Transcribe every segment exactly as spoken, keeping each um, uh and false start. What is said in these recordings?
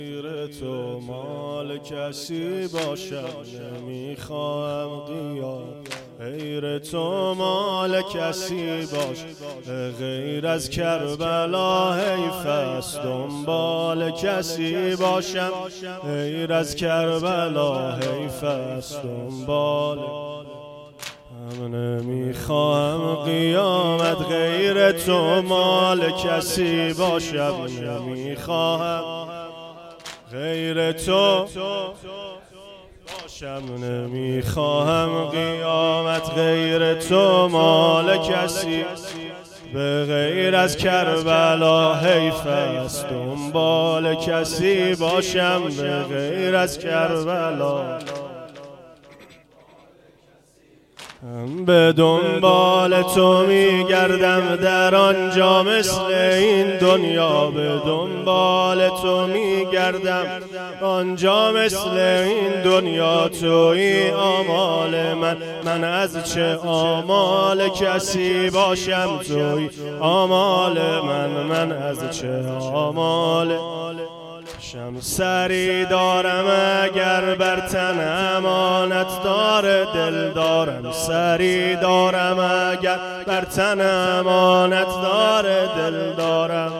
غیر تو مال کسی باشد نمیخواهم قیام. غیر تو مال کسی باش غیر از کربلا حیف است دنبال کسی باشم. غیر از کربلا حیف است دنبال هم نمیخواهم قیامت. غیر تو مال کسی باشم نمیخواهم. غیر تو باشم نمیخواهم قیامت. غیر تو مال کسی به غیر از کربلا حیف است دنبال کسی باشم. به غیر از کربلا به دنبال تو میگردم در آنجا مثل این دنیا. به دنبال تو میگردم آنجا مثل این دنیا. تویی آمال من من از چه آمال کسی باشم. تویی آمال من من از چه آمال شم. سری دارم اگر بر تن امانت دار دل دارم. سری دارم اگر بر تن امانت دار دل دارم.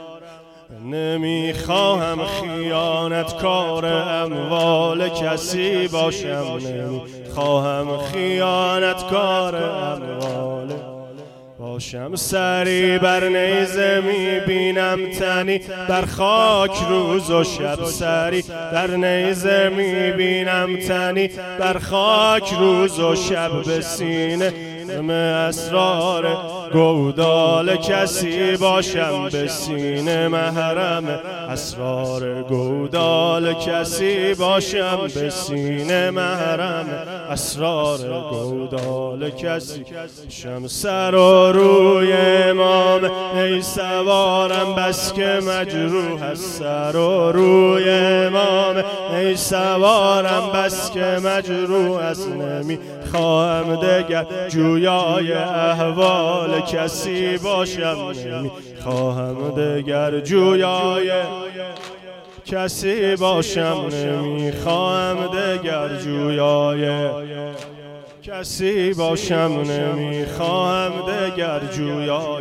نمیخواهم خیانت کار اموال کسی باشم. نمیخواهم خیانت کار اموال باشم. سری بر نیزه میبینم تنی بر خاک روز و شب. سری بر نیزه میبینم تنی بر خاک روز و شب. به سینه اسرار گودال کسی باشم. به سینه محرم اسرار گودال کسی باشم. به سینه محرم اسرار گودال کسی باشم. سر و روی امام ای سوارم بس که مجروح است. سر و روی امام ای سوارم بس که مجروح است. نمی خواهم دگر جویای احوال کسی باشم. نمی خواهم دگر جویای کسی باشم. نمی خواهم دگر جویای کسی باشم. نمی خواهم دگر جویای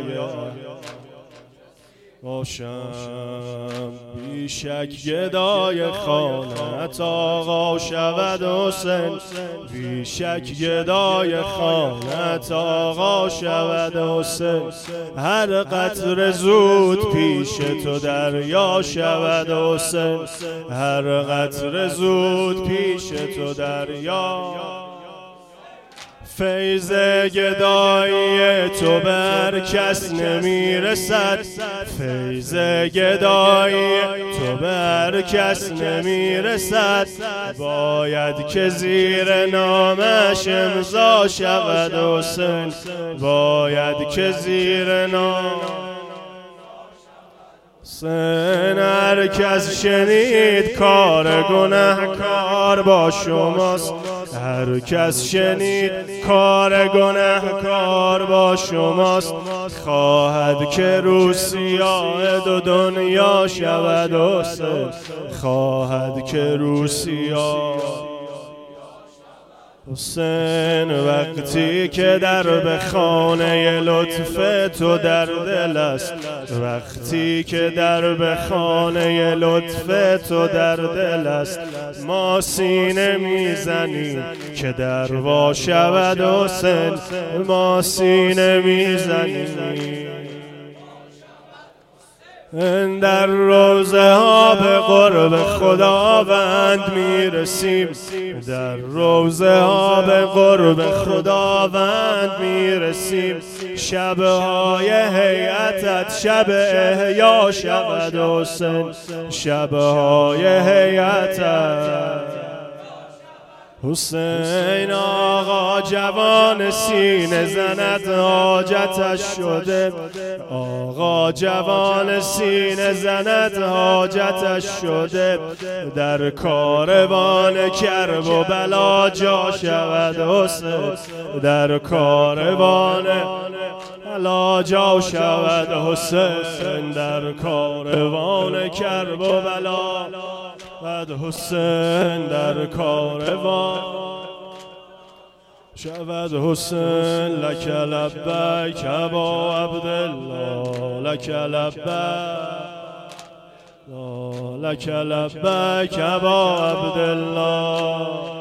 باشم. بیشک گدای خانت آقا شود حسین. بیشک گدای خانت آقا شود حسین. هر قطره زود پیش تو دریا شود حسین. هر قطره زود پیش تو دریا. فیض گدایی تو بر کس نمیرسد. فیض گدایی تو بر کس نمیرسد. باید که زیر نامش امضا شود حسین. باید که زیر نام سن هر کس شنید کار گنهکار با شماست. هر کس شنید کار گنهکار با شماست. خواهد که روسیاه دو دنیا شود حسین. خواهد که روسیاه حسین. وقتی که در به خانه لطف تو در دل است. وقتی که در به خانه لطف تو در دل است. ما سینه میزنیم که در وا شود حسین. ما سینه میزنیم در روزه ها به قرب خداوند میرسیم. در روزه ها به قرب خداوند میرسیم. شبهای هیئتت شب احیا شود حسین. شبهای هیئتت حسین آقا جوان سینه زند حاجتش شده، آقا جوان سینه زند حاجتش شده، در کاروان کرب و بلا جا شود حسین، در کاروان بلا جا شود حسین، در کاروان کرب و بلا بعد حسین، در کاروان شود حسین. لک لبیک ابا عبدالله، لک لبیک، لک لبیک ابا عبدالله.